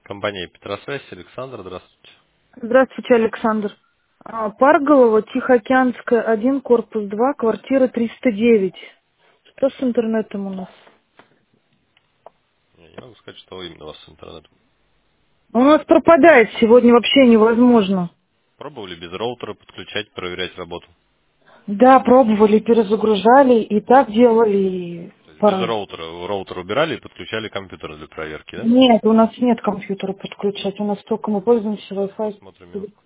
Компания Петросвязь, Александр, здравствуйте. Здравствуйте, Александр. Парголова, Тихоокеанская, 1, корпус 2, квартира 309. Что с интернетом у нас? Я не могу сказать, что именно у вас с интернетом. У нас пропадает, сегодня вообще невозможно. Пробовали без роутера подключать, проверять работу? Да, пробовали, перезагружали, и так делали, и То есть без пора. роутера. Роутер убирали и подключали компьютер для проверки, да? Нет, у нас нет компьютера подключать, у нас только мы пользуемся Wi-Fi. Посмотрим минутку.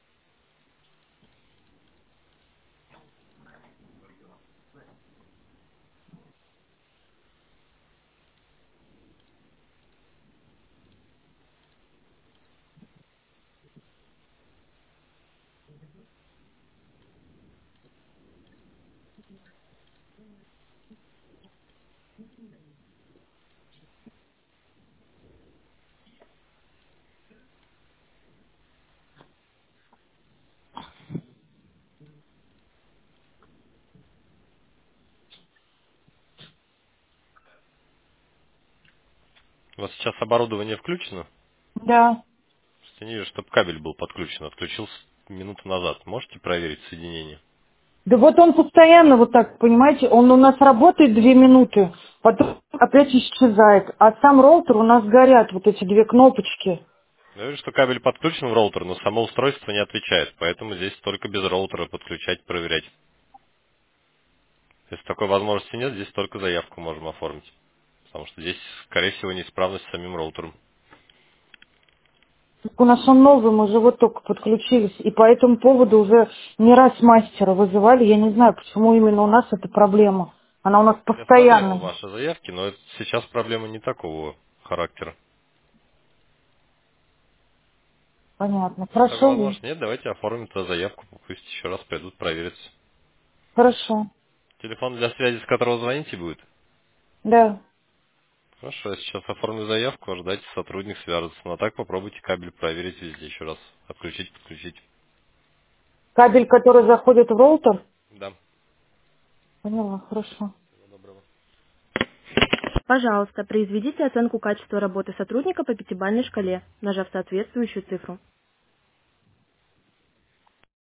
У вас сейчас оборудование включено? Да. Я не вижу, чтобы кабель был подключен. Отключился минуту назад. Можете проверить соединение? Да вот он постоянно вот так, понимаете, он у нас работает 2 минуты, потом опять исчезает, а сам роутер у нас горят, вот эти две кнопочки. Я вижу, что кабель подключен в роутер, но само устройство не отвечает. Поэтому здесь только без роутера подключать, проверять. Если такой возможности нет, здесь только заявку можем оформить. Потому что здесь, скорее всего, неисправность с самим роутером. Так у нас он новый, мы же вот только подключились. И по этому поводу уже не раз мастера вызывали. Я не знаю, почему именно у нас эта проблема. Она у нас Я смотрел постоянная. ваши заявки, но сейчас проблема не такого характера. Понятно. Если такой Хорошо. возможности нет, давайте оформим туда заявку, пусть еще раз придут провериться. Хорошо. Телефон для связи, с которого звоните, будет? Да. Хорошо, я сейчас оформлю заявку, ожидайте, сотрудник свяжется. Но так попробуйте кабель проверить везде еще раз. Отключить, подключить. Кабель, который заходит в роутер? Да. Поняла. Хорошо. Всего доброго. Пожалуйста, произведите оценку качества работы сотрудника по пятибалльной шкале, нажав соответствующую цифру.